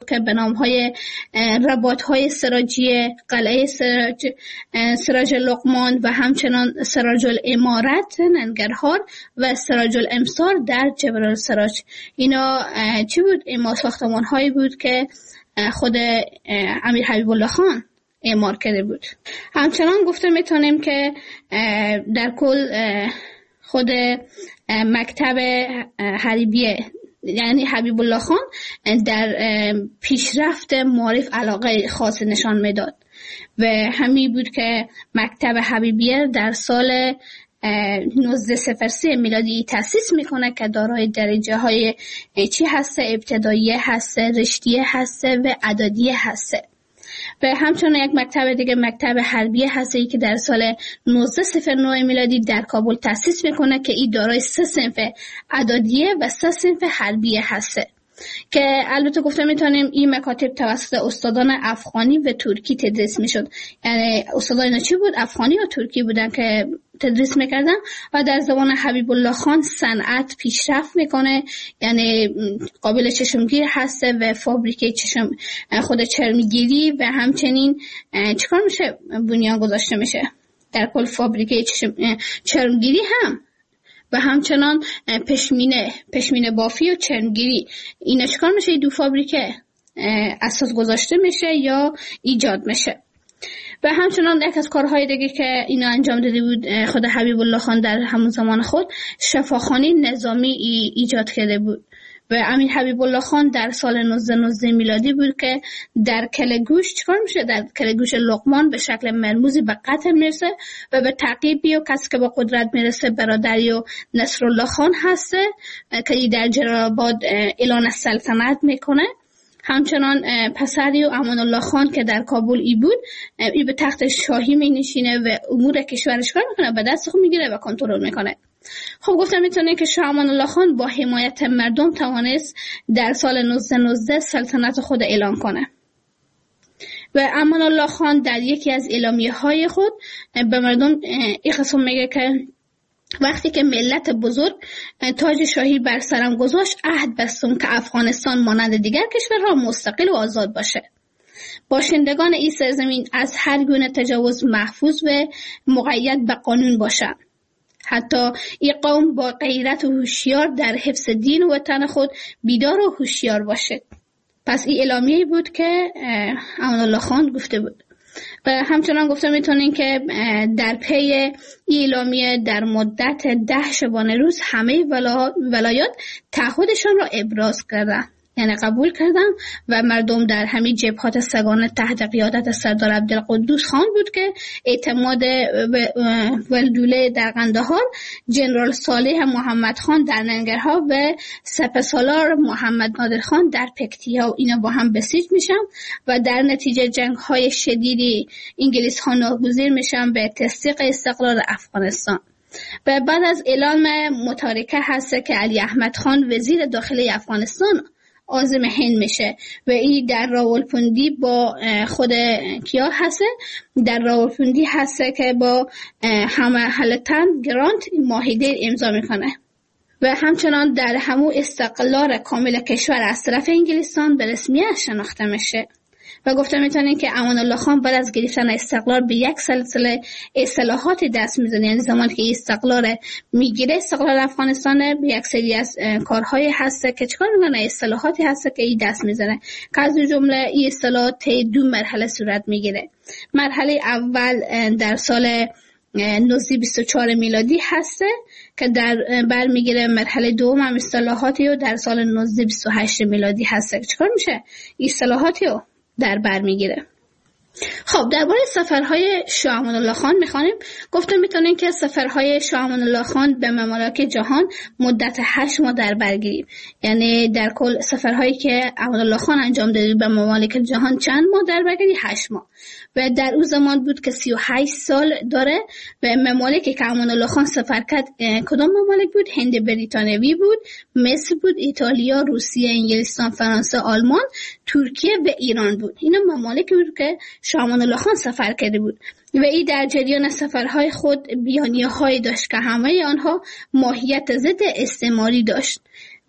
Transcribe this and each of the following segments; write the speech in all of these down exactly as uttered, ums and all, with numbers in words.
که به نام های رباط های سراجی، قلعه سراج، سراج لقمان و همچنان سراج الامارت ننگرهار و سراج الامصار در جبل السراج. اینا چی بود؟ اینا ساختمان هایی بود که خود امیر حبیب الله خان اعمار کرده بود. همچنان گفته میتونیم که در کل خود مکتب حریبیه یعنی حبیب الله خان در پیشرفت معارف علاقه خاص نشان میداد و همین بود که مکتب حبیبیه در سال نوزده صفر سه میلادی تأسیس میکنه که دارای درجه های چی هسته؟ ابتداییه هسته، رشتیه هسته و اعدادیه هسته. و همچنان یک مکتب دیگه مکتب حربیه هسته که در سال نوزده صفر نه میلادی در کابل تأسیس میکنه که این دارای سه صنف اعدادیه و سه صنف حربیه هسته که البته گفته میتونیم این مکاتب توسط استادان افغانی و ترکی تدریس میشد. یعنی استادان اینا چی بود؟ افغانی و ترکی بودن که تدریس میکردن و در زبان حبیب الله خان صنعت پیشرفت میکنه، یعنی قابل چشمگیر هسته و فابریکه چشم خود چرمگیری و همچنین چیکار میشه؟ بنیان گذاشته میشه در کل فابریکه چشم چرمگیری هم و همچنان پشمینه پشمینه بافی و چرمگیری. اینا چیکار میشه؟ دو فابریکه اساس گذاشته میشه یا ایجاد میشه. و همچنان یک از کارهای دیگه که اینا انجام داده بود خود حبیب الله خان در همون زمان خود شفاخانه نظامی ای ایجاد کرده بود و امیر حبیب الله خان در سال نوزده نوزده میلادی بود که در کلگوش چیکار میشه؟ در کلگوش لقمان به شکل مرموزی به قتل میرسه و به تعقیبی و کسی که به قدرت میرسه برادری و نصرالله خان هسته که در جلال آباد اعلان سلطنت میکنه. همچنان پسری و امان الله خان که در کابل ای بود ای به تخت شاهی می نشینه و امور کشورش کار میکنه، به دست خود میگیره و کنترل میکنه. خب گفتم میتونه که شاه امان الله خان با حمایت مردم توانست در سال نوزده نوزده سلطنت خود اعلان کنه و امان الله خان در یکی از اعلامیه های خود به مردم این قسم میگه که وقتی که ملت بزرگ تاج شاهی بر سرم گذاشت عهد بستم که افغانستان مانند دیگر کشورها مستقل و آزاد باشه. باشندگان این سرزمین از هر گونه تجاوز محفوظ و مقید به قانون باشند. حتی این قوم با غیرت و هوشیار در حفظ دین و وطن خود بیدار و هوشیار باشد. پس این اعلامیه بود که امان الله خان گفته بود. و همچنان گفته میتونین که در پی اعلامیه در مدت ده شبانه روز همه ولایات تعهدشان را ابراز کردند، یعنی قبول کردن و مردم در همین جبهات سگانه تحت قیادت سردار عبدالقدوس خان بود که اعتماد ولدوله در قندهار، جنرال صالح محمد خان در ننگرهار و سپهسالار محمد نادر خان در پکتیا و اینا با هم بسیج میشن و در نتیجه جنگ های شدیدی انگلیس ها ناگزیر میشن به تصدیق استقلال افغانستان. و بعد از اعلام متارکه هست که علی احمد خان وزیر داخلی افغانستان عازم هند میشه و این در راولپندی با خود کیا هسته؟ در راولپندی هسته که با همالتن گرانت معاهده امضا میکنه و همچنان در همون استقلال کامل کشور از طرف انگلستان به رسمیت شناخته میشه. و گفته میتونین که امان الله خان بعد از گرفتن استقلال به یک سلسله اصلاحات دست میزنه، یعنی زمانی که استقلال میگیره استقلال افغانستان به یک سری از کارهای هسته که چکار میکنه، اصلاحاتی هسته که این دست میزنه که از جمله این اصلاحات دو مرحله صورت میگیره. مرحله اول در سال نوزده بیست و چهار میلادی هسته که در برمیگیره، مرحله دوم هم اصلاحاتی و در سال نوزده بیست و هشت میلادی هسته. چکار میشه؟ اصلاحاتی رو در بر میگیره. خب درباره سفرهای شاه امان الله خان میخوانیم. گفته میتونیم که سفرهای شاه امان الله خان به ممالک جهان مدت هشت ماه در بر گیریم، یعنی در کل سفرهایی که امان الله خان انجام داده به ممالک جهان چند ماه در بر گیری؟ هشت ماه. و در اون زمان بود که سی و هشت سال داره و ممالکی که امان الله خان سفر کرد کدام ممالک بود؟ هند بریتانیایی بود، مصر بود، ایتالیا، روسیه، انگلستان، فرانسه، آلمان، ترکیه و ایران بود. اینا ممالکی بود که شاه امان الله خان سفر کرده بود و این در جریان سفرهای خود بیانیه‌هایی داشت که همه آنها ماهیت ضد استعماری داشت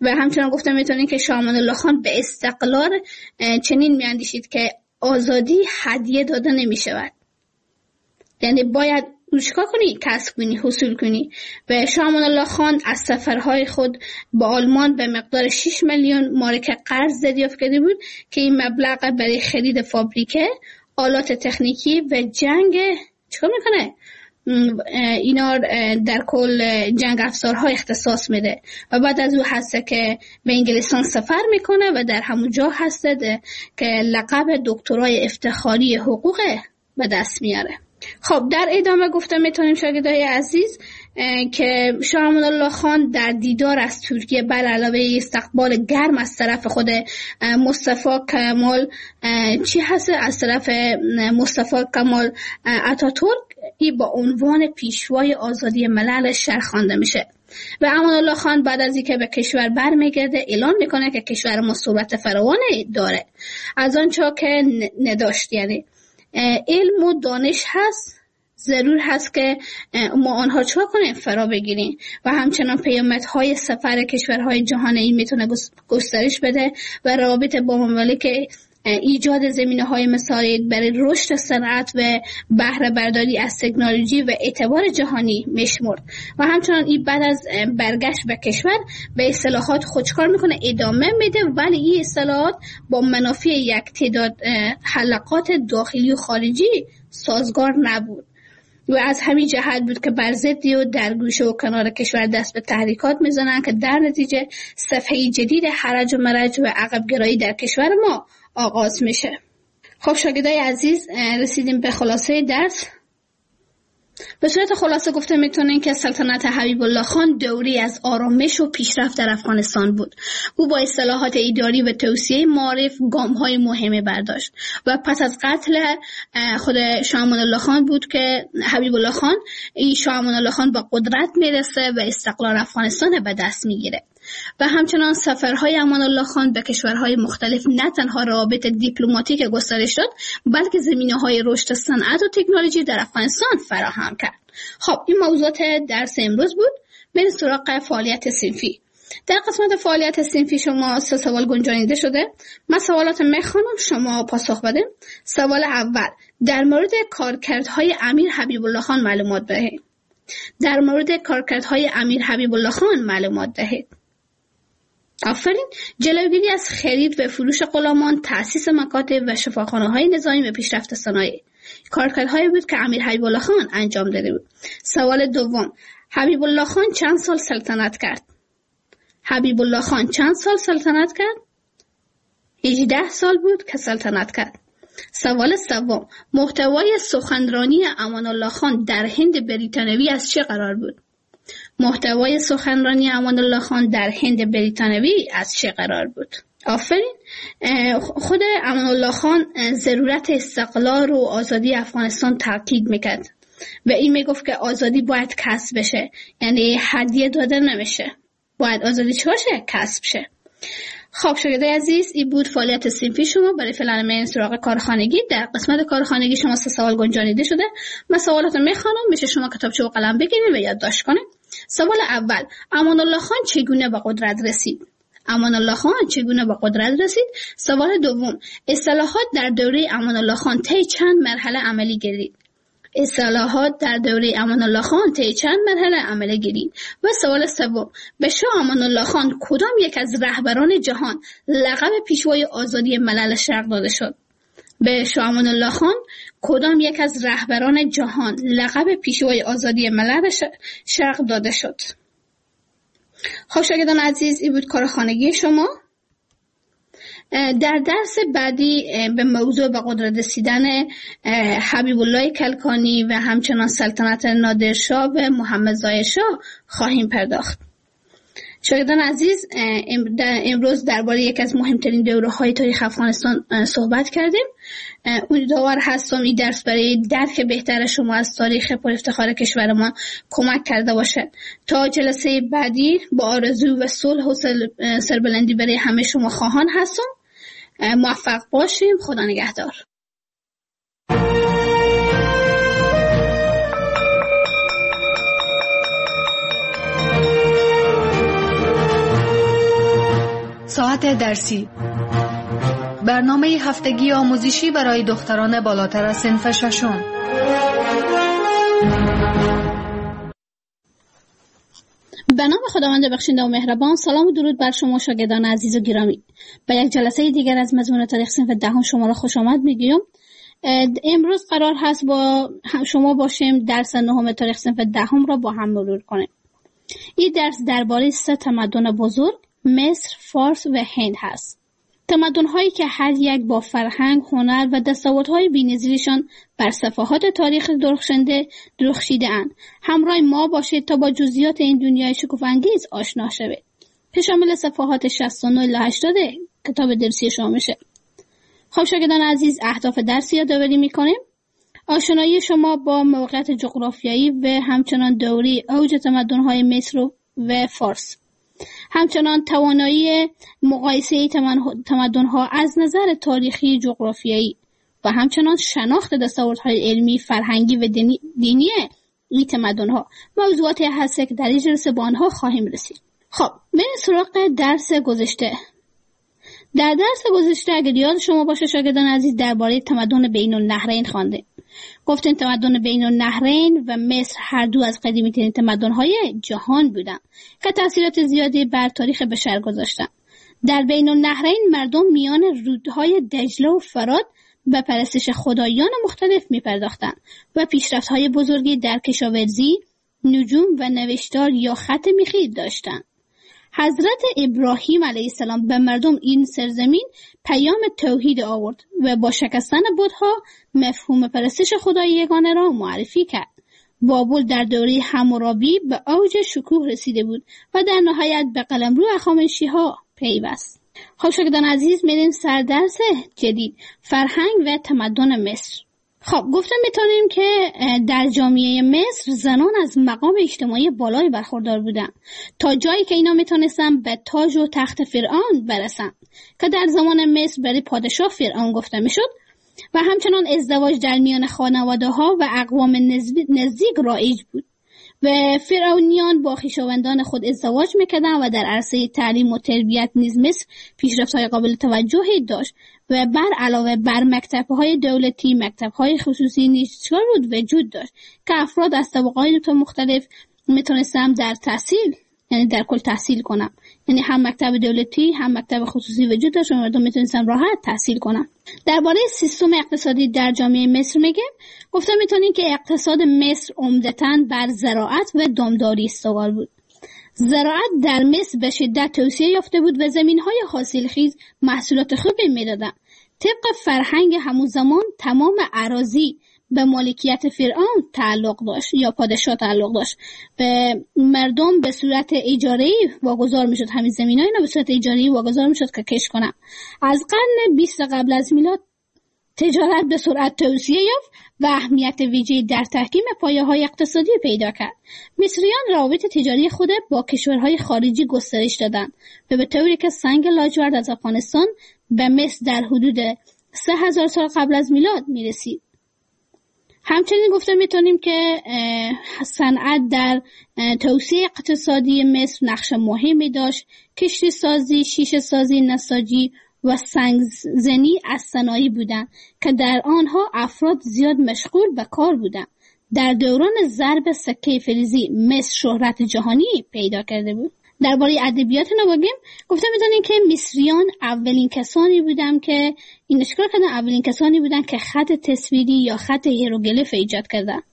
و همچنان گفتم میتونین که شاه امان الله خان به استقلال چنین میاندیشید که آزادی هدیه داده نمیشود، یعنی باید چیکار کنی؟ کسب کنی، حصول کنی. و شاه امان الله خان از سفرهای خود با آلمان به مقدار شش میلیون مارک قرض دریافت کرده بود که این مبلغ برای خرید فابریکه، آلات تکنیکی و جنگ چیکار میکنه؟ اینا در کل جنگ افزارها اختصاص میده. و بعد از او هسته که به انگلستان سفر میکنه و در همون جا هسته که لقب دکترای افتخاری حقوق به دست میاره. خب در ادامه گفته میتونیم شاگردای عزیز که شاه امان الله خان در دیدار از ترکیه بر علاوه استقبال گرم از طرف خود مصطفی کمال چی هست از طرف مصطفی کمال اتاتورک، ای با عنوان پیشوای آزادی ملل شرق خوانده میشه. و امان الله خان بعد از اینکه به کشور برمیگرده اعلان میکنه که کشور ما ثروت فراوانی داره از آنچه که نداشت، یعنی علم و دانش هست، ضرور هست که ما آنها چرا کنیم فرا بگیریم. و همچنان پیامدهای سفر کشورهای جهانی میتونه گسترش بده و روابط با ممالک ایجاد زمینه‌های مساعد برای رشد صنعت و بهره برداری از تکنولوژی و اعتبار جهانی میشمرد. و همچنان این بعد از برگشت به کشور به اصلاحات خودکار میکنه، ادامه میده، ولی این اصلاحات با منافع یک تعداد حلقات داخلی و خارجی سازگار نبود و از همین جهت بود که بر ضدی و در گوشه و کنار کشور دست به تحریکات میزنن که در نتیجه صفحه جدید حرج و مرج و عقب گرایی در کشور ما آغاز میشه. خب شاگردای عزیز رسیدیم به خلاصه درس. به صورت خلاصه گفته میتونین که سلطنت حبیب الله خان دوری از آرامش و پیشرفت در افغانستان بود. او با اصلاحات اداری و توسعه معارف گام‌های مهمی برداشت و پس از قتل خود شاه امان الله خان بود که حبیب الله خان این شاه امان الله خان با قدرت میرسه و استقلال افغانستان به دست میگیره. و همچنان سفرهای امان الله خان به کشورهای مختلف نه تنها روابط دیپلماتیک گسترش داد، بلکه زمینه‌های رشد صنعت و تکنولوژی در افغانستان فراهم کرد. خب این موضوعات درس امروز بود. بریم سراغ فعالیت صنفی. در قسمت فعالیت صنفی شما سه سوال گنجانیده شده. من سوالات میخوانم، شما پاسخ بدین. سوال اول، در مورد کارکردهای امیر حبیب الله خان معلومات دهید. در مورد کارکردهای امیر حبیب الله خان معلومات دهید. آفرین. جلوگیری از خرید و فروش غلامان، تأسیس مکاتب و شفاخانه‌های نظامی و پیشرفت صنایع کارکردهایی بود که امیر حبیب الله خان انجام داده بود. سوال دوم، حبیب الله خان چند سال سلطنت کرد؟ حبیب الله خان چند سال سلطنت کرد؟ هجده سال بود که سلطنت کرد. سوال سوم، محتوای سخنرانی امان الله خان در هند بریتانوی از چه قرار بود؟ محتوای سخنرانی امان الله خان در هند بریتانوی از چه قرار بود؟ آفرین. خود امان الله خان ضرورت استقلال و آزادی افغانستان تاکید میکرد و این میگفت که آزادی باید کسب بشه، یعنی هدیه داده نمیشه، باید آزادی چه باشه؟ کسب شه. خب شاگردای عزیز، این بود فعالیت صنفی شما. برای فعلا من سراغ کارخانگی. در قسمت کارخانگی شما سه سوال گنجانیده شده. من سوالات رو میخوانم، میشه شما کتابچه و قلم بگیرید و یادداشت کنید. سوال اول، امان الله خان چگونه به قدرت رسید؟ امان الله خان چگونه به قدرت رسید؟ سوال دوم، اصلاحات در دوره امان الله خان طی چند مرحله عملی گردید؟ اصلاحات در دوره امان الله خان طی چند مرحله عملی گردید؟ و سوال سوم، به شاه امان الله خان کدام یک از رهبران جهان لقب پیشوای آزادی ملل شرق داده شد؟ به شاه امان الله خان کدام یک از رهبران جهان لقب پیشوای آزادی ملل شرق داده شد؟ خب شاگردان عزیز، این بود کارخانگی شما. در درس بعدی به موضوع به قدرت رسیدن حبیب الله کلکانی و همچنان سلطنت نادرشاه و محمد ظاهر شاه خواهیم پرداخت. شاگردان عزیز، امروز درباره یک از مهمترین دوره‌های تاریخ افغانستان صحبت کردیم. امیدوار هستم این درس برای درک بهتر شما از تاریخ پر افتخار کشور ما کمک کرده باشه. تا جلسه بعدی با آرزو و صلح و سربلندی برای همه شما خواهان هستم. موفق باشیم. خدا نگهدار. ساعت درسی، برنامه هفتگی آموزشی برای دختران بالاتر از صنف ششم. به نام خداوند بخشنده و مهربان. سلام و درود بر شما شاگردان عزیز و گرامی. به یک جلسه دیگر از مضمون تاریخ صنف دهم شما را خوش آمد میگویم. امروز قرار هست با شما باشیم درس نهم تاریخ صنف دهم را با هم مرور کنیم. این درس درباره سه تمدن بزرگ مصر، فارس و هند هست. تمدن‌هایی که هر یک با فرهنگ، هنر و دستاوردهای بی‌نظیرشان بر صفحات تاریخ درخشنده درخشیده‌اند. همراه ما باشید تا با جزئیات این دنیای شگفت‌انگیز آشنا شوید که شامل صفحات شصت و نه الی هشتاد کتاب درسی شما میشه. خب شاگردان عزیز، اهداف درس یادآوری می‌کنیم. آشنایی شما با موقعیت جغرافیایی و همچنان دوره اوج تمدن‌های مصر و فارس. همچنان توانایی مقایسه تمدن‌ها از نظر تاریخی، جغرافیایی و همچنان شناخت دستاوردهای علمی، فرهنگی و دینی, دینی این تمدن‌ها موضوعاتی هست که در این جلسه با آنها خواهیم رسید. خب بریم سراغ درس گذشته. در درس گذشته اگر یاد شما باشه شاگردان عزیز، درباره تمدن بین النهرین خوانده. گفتیم تمدن بین النهرین و مصر هر دو از قدیمی‌ترین تمدن‌های جهان بودند که تأثیرات زیادی بر تاریخ بشر گذاشتند. در بین النهرین مردم میان رودهای دجله و فرات به پرستش خدایان مختلف می‌پرداختند و پیشرفت‌های بزرگی در کشاورزی، نجوم و نوشتار یا خط میخی داشتند. حضرت ابراهیم علیه السلام به مردم این سرزمین پیام توحید آورد و با شکستن بت‌ها مفهوم پرستش خدای یگانه را معرفی کرد. بابل در دوره حمورابی به اوج شکوه رسیده بود و در نهایت به قلمرو هخامنشی‌ها پیوست. خب شاگردان عزیز، میریم سر درس جدید، فرهنگ و تمدن مصر. خب گفتم میتونیم که در جامعه مصر زنان از مقام اجتماعی بالایی برخوردار بودن تا جایی که اینا میتونستن به تاج و تخت فرعون برسن که در زمان مصر برای پادشاه فرعون گفته میشد و همچنان ازدواج در میان خانواده ها و اقوام نزدیک رایج بود و فرعونیان با خویشاوندان خود ازدواج میکردن و در عرصه تعلیم و تربیت نیز مصر پیشرفت‌های قابل توجهی داشت و بر علاوه بر مکتب‌های دولتی، مکتب‌های خصوصی نیز چند وجود داشت که افراد از طبقات مختلف میتونستن در تحصیل یعنی در کل تحصیل کنن. یعنی هم مکتب دولتی هم مکتب خصوصی وجود داشت و مردم میتونستن راحت تحصیل کنن. درباره سیستم اقتصادی در جامعه مصر میگه، گفتم میتونین که اقتصاد مصر عمدتاً بر زراعت و دامداری استوار بود. زراعت در مصر به شدت توسعه یافته بود و زمین‌های حاصلخیز محصولات خوبی میدادند. طبق فرهنگ همون زمان تمام اراضی به مالکیت فرعون تعلق داشت یا پادشاه تعلق داشت و مردم به صورت اجاره‌ای واگذار میشد. همین زمین‌ها اینا به صورت اجاره‌ای واگذار میشد که کشت کنن. از قرن بیست قبل از میلاد تجارت به سرعت توسعه یافت و اهمیت ویژه‌ای در تحکیم پایه‌های اقتصادی پیدا کرد. مصریان روابط تجاری خود با کشورهای خارجی گسترش دادند و به طوری که سنگ لاجورد از افغانستان به مصر در حدود سه هزار سال قبل از میلاد میرسید. همچنین گفته میتونیم که صنعت در توسعه اقتصادی مصر نقش مهمی داشت. کشتی سازی، شیشه سازی، نساجی و سنگزنی از صنایع بودند که در آنها افراد زیاد مشغول به کار بودند. در دوران ضرب سکه فلزی مصر شهرت جهانی پیدا کرده بود. درباره ادبیات نبگیم، گفته می‌دونین که مصریان اولین کسانی بودند که این اشکال کردن اولین کسانی بودند که خط تصویری یا خط هیروگلیف ایجاد کردند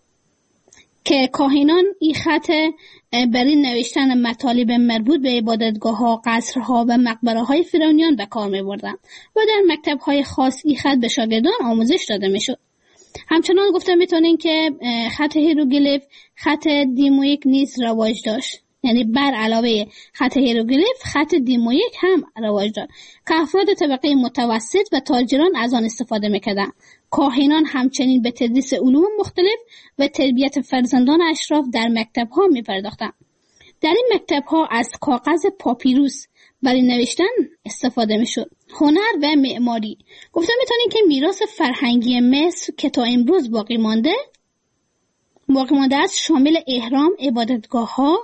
که کاهنان این خط برای نوشتن مطالب مربوط به عبادتگاه‌ها، قصرها و مقبره‌های فرعونیان به کار می‌بردند و در مکتب‌های خاص این خط به شاگردان آموزش داده می‌شد. همچنان گفته می‌تونین که خط هیروگلیف خط دیمویک نیز رواج داشت. یعنی بر علاوه خط هیروگلیف خط دیمویک هم رواج داشت که افراد طبقه متوسط و تاجران از آن استفاده می‌کردند. کاهنان همچنین به تدریس علوم مختلف و تربیت فرزندان اشراف در مکتب‌ها می‌پرداختند. در این مکتب‌ها از کاغذ پاپیروس برای نوشتن استفاده می‌شد. هنر و معماری، گفتم می‌تونین که میراث فرهنگی مصر که تا امروز باقی مانده باقی مانده است شامل اهرام، عبادتگاه‌ها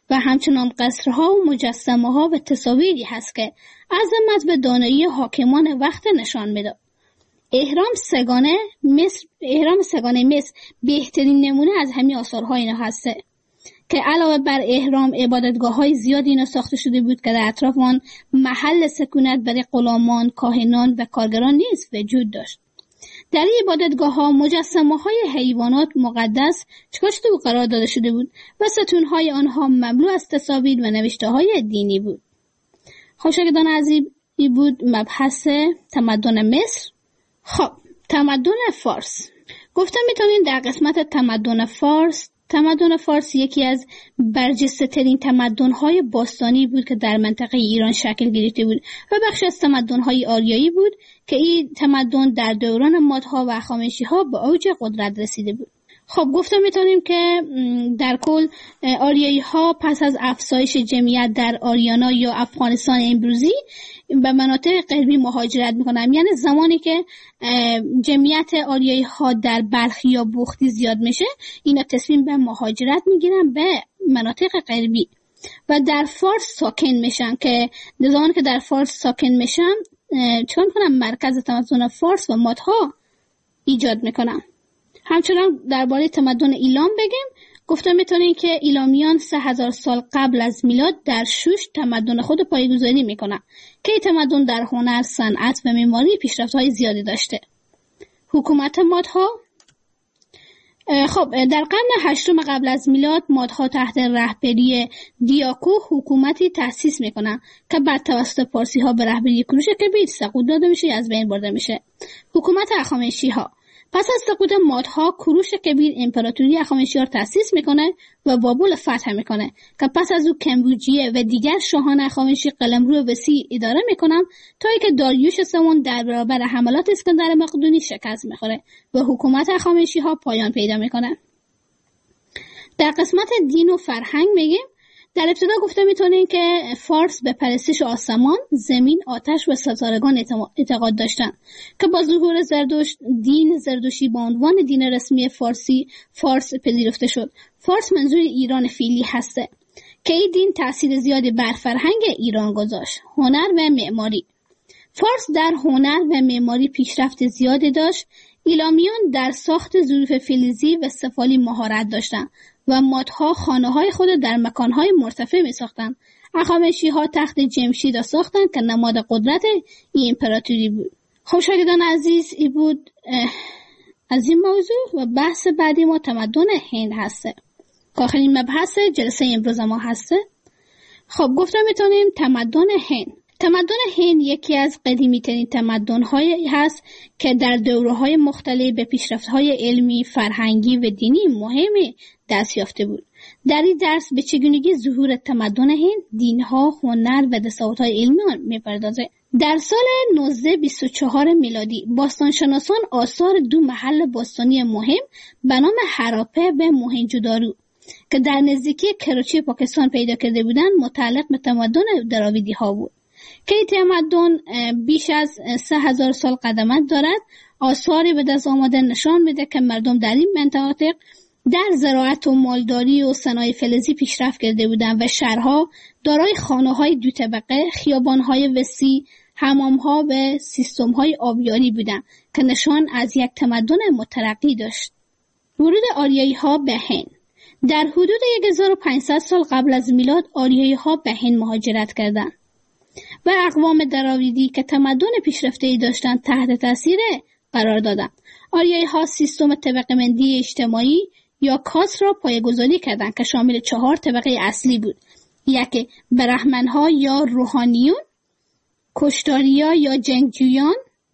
و همچنان قصرها و مجسمه ها و تصاویری هست که عظمت و دانایی حاکمان وقت نشان میداد. اهرام سگانه مصر اهرام سگانه مصر بهترین نمونه از همین آثارهای اینا هسته که علاوه بر اهرام عبادتگاه‌های زیادی اینا ساخته شده بود که در اطراف آن محل سکونت برای غلامان، کاهنان و کارگران نیز وجود داشت. در این عبادتگاه‌ها مجسمه‌های حیوانات مقدس چکار شده بود قرار داده شده بود و ستون‌های آنها مملو از تصاویر و نوشته‌های دینی بود. خب شاگردان عزیز، این بود مبحث تمدن مصر. خب تمدن فارس. گفتم میتونین در قسمت تمدن فارس تمدن فارس یکی از برجسته ترین تمدن های باستانی بود که در منطقه ایران شکل گرفته بود و بخش از تمدن های آریایی بود که این تمدن در دوران مادها و هخامنشی ها به اوج قدرت رسیده بود. خب گفتم میتونیم که در کل آریایی ها پس از افزایش جمعیت در آریانا یا افغانستان امروزی به مناطق غربی مهاجرت میکنن، یعنی زمانی که جمعیت آریایی ها در بلخ یا بوختی زیاد میشه اینا تصمیم به مهاجرت میگیرن به مناطق غربی و در فارس ساکن میشن که زمانی که در فارس ساکن میشن چون کنن مرکز تمدن فارس و مادها ایجاد میکنن. همچنان درباره تمدن ایلام بگیم. گفتم میتونین که ایلامیان سه هزار سال قبل از میلاد در شوش تمدن خود پایه‌گذاری میکنن که این تمدن در هنر، صنعت و معماری پیشرفت‌های زیادی داشته. حکومت مادها. خب در قرن هشتم قبل از میلاد مادها تحت رهبری دیاکو حکومتی تأسیس میکنن که بعد توسط پارسی ها به رهبری کوروش کبیر سقوط داده میشه، از بین برده میشه. حکومت هخامنشی ها. پس از سقوط مادها کوروش کبیر امپراتوری هخامنشی‌ها را تأسیس میکنه و بابل فتح میکنه که پس از او کمبوجیه و دیگر شاهان هخامنشی قلمرو وسیع اداره میکنن تا اینکه داریوش سوم در برابر حملات اسکندر مقدونی شکست میخوره و حکومت هخامنشی‌ها پایان پیدا میکنه. در قسمت دین و فرهنگ میگیم. در ابتدا گفته میتونیم که فارس به پرستش آسمان، زمین، آتش و ستارگان اعتقاد داشتن که با ظهور زردشت دین زردشتی با عنوان دین رسمی فارسی فارس پذیرفته شد. فارس منظور ایران فعلی هسته که این دین تأثیر زیادی بر فرهنگ ایران گذاشت. هنر و معماری. فارس در هنر و معماری پیشرفت زیادی داشت. ایلامیان در ساخت ظروف فلزی و سفالی مهارت داشتند و مادها خانه های خود در مکانهای مرتفع می ساختن. هخامنشی ها تخت جمشید را ساختن که نماد قدرت این امپراتوری بود. خب شاگردان عزیز، این بود از این موضوع و بحث بعدی ما تمدن هند هسته که آخرین مبحث جلسه امروز ما هسته. خب گفتم میتونیم تمدن هند. تمدن هند یکی از قدیمی ترین تمدن هایی هست که در دوره های مختلف به پیشرفت های علمی، فرهنگی و دینی مهمی دست یافته بود. در این درس به چگونگی ظهور تمدن هند، دینها، هنر و دستاوردهای علمی آن میپردازه. در سال نوزده بیست و چهار میلادی باستانشناسان آثار دو محل باستانی مهم به نام هراپه و موهنجودارو که در نزدیکی کراچی پاکستان پیدا کرده بودند متعلق به تمدن دراویدی ها بود که این تمدن بیش از سه هزار سال قدمت دارد. آثاری به دست آمده نشان میده که مردم در این مناطق در زراعت و مالداری و صنایع فلزی پیشرفت کرده بودند و شهرها دارای خانه‌های دو طبقه، خیابان‌های وسیع، حمام‌ها و سیستم‌های آبیاری بودند که نشان از یک تمدن مترقی داشت. ورود آریایی‌ها به هند. در حدود هزار و پانصد سال قبل از میلاد آریایی‌ها به هند مهاجرت کردند و اقوام دراویدی که تمدن پیشرفته‌ای داشتند تحت تاثیر قرار دادند. آریایی‌ها سیستم طبقه‌بندی اجتماعی یا کاست را پایه‌گذاری کردند که شامل چهار طبقه اصلی بود: یک برهمن‌ها یا روحانیون، کشتاریا یا جنگجویان،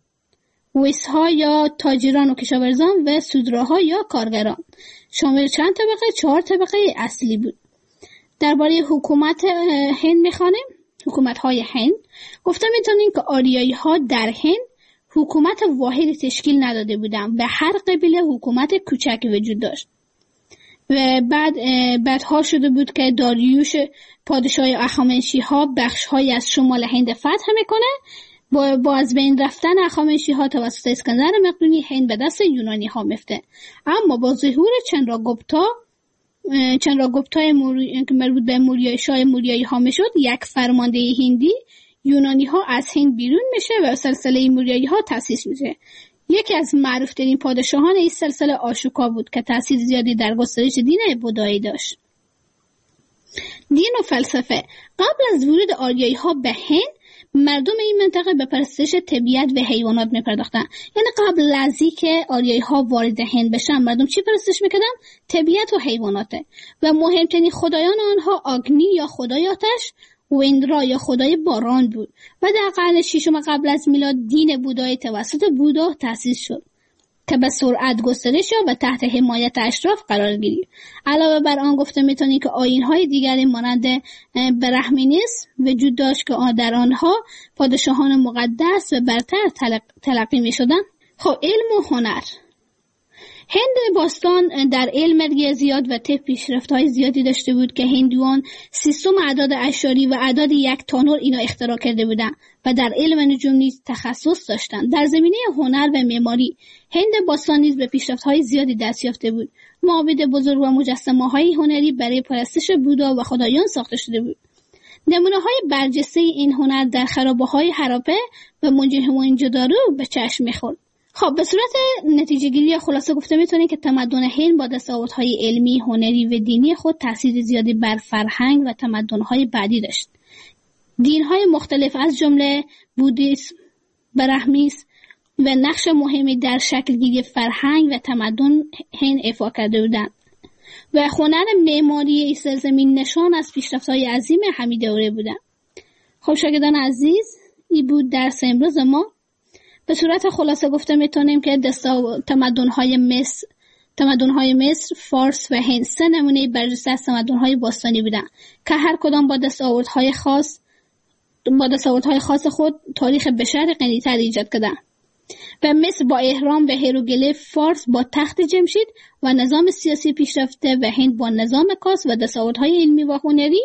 ویس‌ها یا تاجران و کشاورزان و سودراها یا کارگران. شامل چند طبقه؟ چهار طبقه اصلی بود. درباره حکومت هند می‌خوانیم. حکومت‌های هند. گفتم می‌تونیم که آریایی‌ها در هند حکومت واحد تشکیل نداده بودند. به هر قبیله حکومت کوچکی وجود داشت. و بعد بعدها شده بود که داریوش پادشاه هخامنشی‌ها بخش‌هایی از شمال هند فتح میکنه. با, با از بین رفتن هخامنشی‌ها توسط اسکندر مقدونی هند به دست یونانی‌ها میفته. اما با ظهور چندراگوپتا چندراگوپتای موری... که مربوط به موریای شاه موریایی ها میشد، یک فرمانده هندی یونانی ها از هند بیرون میشه و سلسله موریایی ها تأسیس میشه. یکی از معروفترین پادشاهان این سلسله آشوکا بود که تأثیر زیادی در گسترش دین بودایی داشت. دین و فلسفه. قبل از ورود آریایی ها به هند، مردم این منطقه به پرستش طبیعت و حیوانات می‌پرداختن. یعنی قبل از اینکه آریایی ها وارد هند بشن، مردم چی پرستش می‌کردن؟ طبیعت و حیوانات. و مهمترین خدایان آنها آگنی یا خدای آتش و اندرا یا خدای باران بود. و در قرن ششم قبل از میلاد دین بودایی توسط بودا تأسیس شد که به سرعت گسترش یافت و تحت حمایت اشراف قرار گرفت. علاوه بر آن گفته میتونی که آیین‌های دیگری مانند برهمنیسم وجود داشت که در آنها پادشاهان مقدس و برتر تلق... تلقی میشدند. خب علم و هنر. هند باستان در علم ریاضیات و طب پیشرفت‌های زیادی داشته بود که هندوان سیستم اعداد اعشاری و اعداد یک تا نه اینا اختراع کرده بودند و در علم نجوم نیز تخصص داشتند. در زمینه هنر و معماری هند باستان نیز به پیشرفت‌های زیادی دست یافته بود. معابد بزرگ و مجسمه‌های هنری برای پرستش بودا و خدایان ساخته شده بود. نمونه‌های برجسته این هنر در خرابه‌های هراپه و موهنجودارو به چشم می‌خورد. خب به صورت نتیجه گیری یا خلاصه گفته میتونیم که تمدن هند با دستاوردهای علمی، هنری و دینی خود تأثیر زیادی بر فرهنگ و تمدن‌های بعدی داشت. دین‌های مختلف از جمله بودیسم، برهمنیسم و نقش مهمی در شکل‌گیری فرهنگ و تمدن هند ایفا کرده بودند و هنر معماری این سرزمین نشان از پیشرفت‌های عظیم همین دوره بودند. خب شاگردان عزیز، این بود درس امروز ما. به صورت خلاصه گفته میتونیم که تمدن‌های مصر، تمدن‌های مصر، فارس و هند سه نمونه برجسته از تمدن‌های باستانی بودند که هر کدام با دستاوردهای خاص با دستاوردهای خاص خود تاریخ بشر غنی‌تر ایجاد کردند. و مصر با اهرام و هیروگلیف، فارس با تخت جمشید و نظام سیاسی پیشرفته و هند با نظام کاس و دستاوردهای علمی و هنری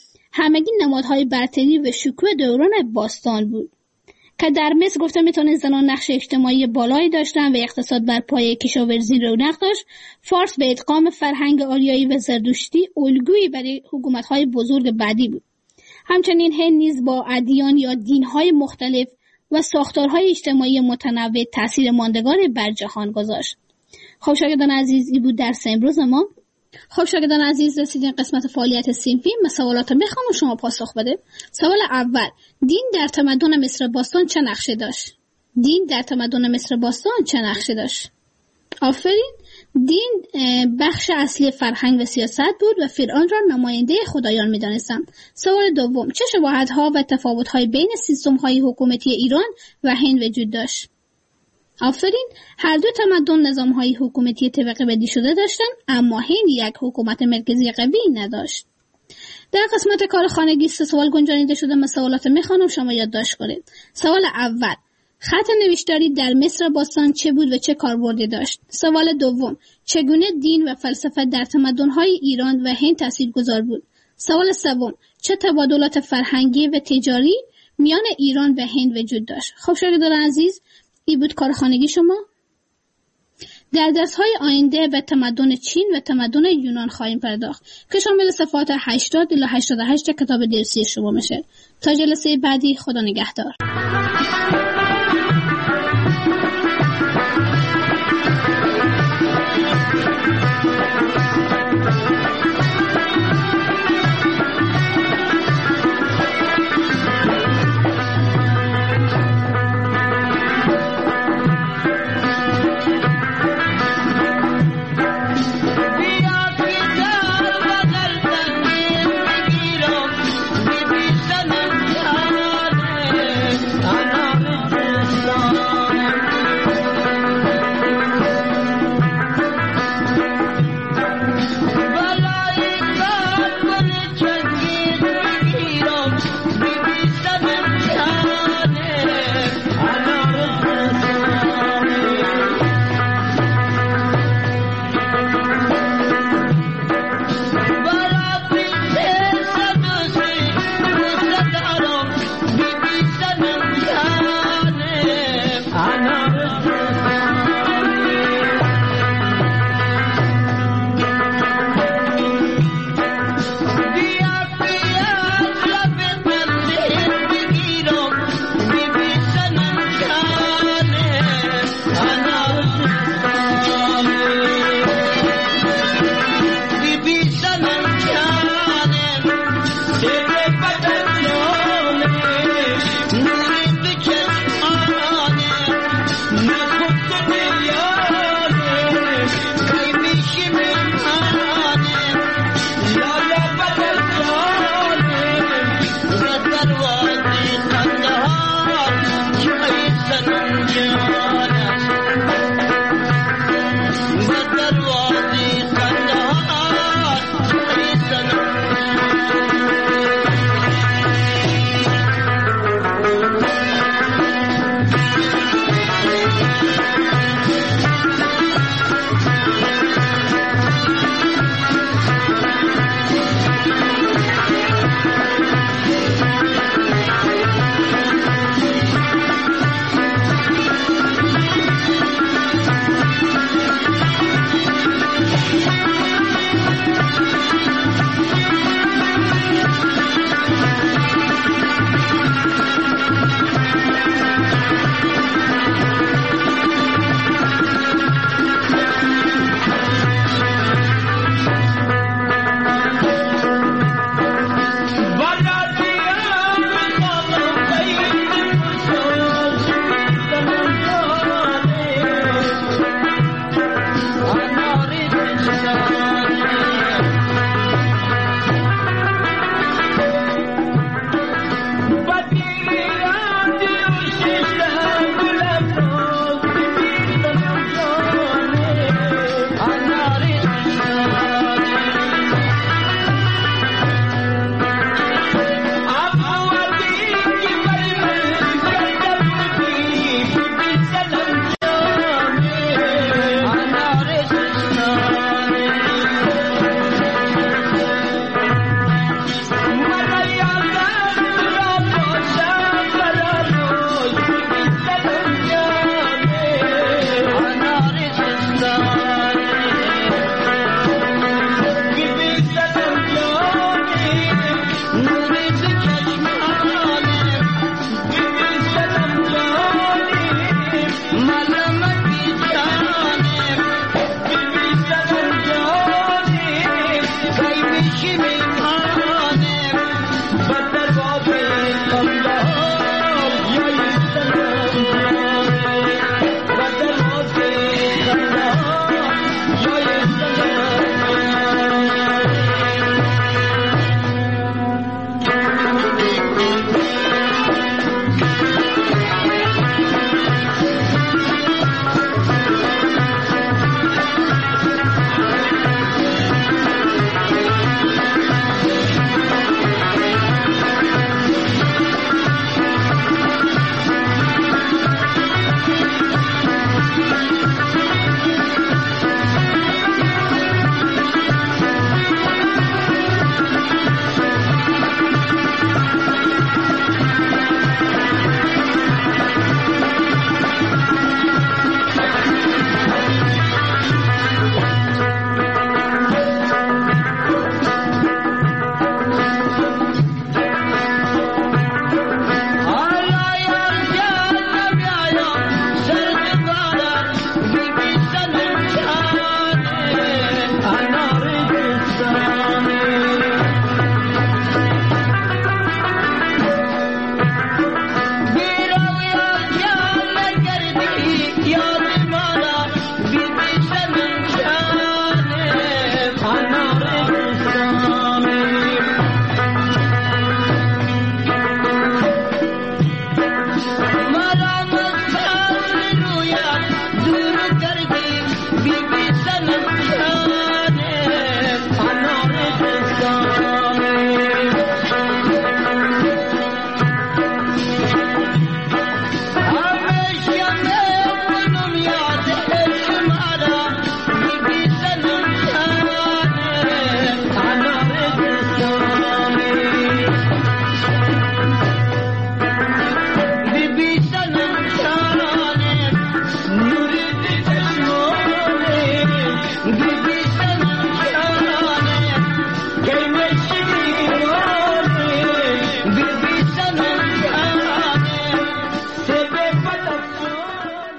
همگی نمادهای برتری و شکوه دوران باستان بود. که در مصر گفته میتونه زنان نقش اجتماعی بالایی داشتن و اقتصاد بر پایه کشاورزی رونق داشت. فارس به ادغام فرهنگ آریایی و زردشتی الگویی برای حکومت‌های بزرگ بعدی بود. همچنین هند نیز با ادیان یا دین‌های مختلف و ساختارهای اجتماعی متنوع تأثیر ماندگاری بر جهان گذاشت. خب شاگردان عزیز، این بود درس امروز ما. خب شاگردان عزیز، رسیدین قسمت فعالیت صنفی. من سوالات میخوام و شما پاسخ بده. سوال اول: دین در تمدن مصر باستان چه نقشی داشت؟ دین در تمدن مصر باستان چه نقشی داشت؟ آفرین. دین بخش اصلی فرهنگ و سیاست بود و فرعون را نماینده خدایان می‌دانستند. سوال دوم: چه شباهت‌ها و تفاوت‌های بین سیستم‌های حکومتی ایران و هند وجود داشت؟ آفرین. هر دو تمدن نظام‌های حکومتی طبقه بندی شده داشتند، اما هند یک حکومت مرکزی قوی نداشت. در قسمت کار خانگی سه سوال گنجانیده شده. من سوالات میخوانم، شما یادداشت کنید. سوال اول: خط نوشتاری در مصر باستان چه بود و چه کاربردی داشت؟ سوال دوم: چگونه دین و فلسفه در تمدن‌های ایران و هند تاثیرگذار بود؟ سوال سوم: چه تبادلات فرهنگی و تجاری میان ایران و هند وجود داشت؟ خب شاگردان عزیز، این بود کار خانگی شما. در درس‌های آینده به تمدن چین و تمدن یونان خواهیم پرداخت که شامل صفحات هشتاد الی هشتاد و هشت کتاب درسی شما میشه. تا جلسه بعدی، خدا نگهدار.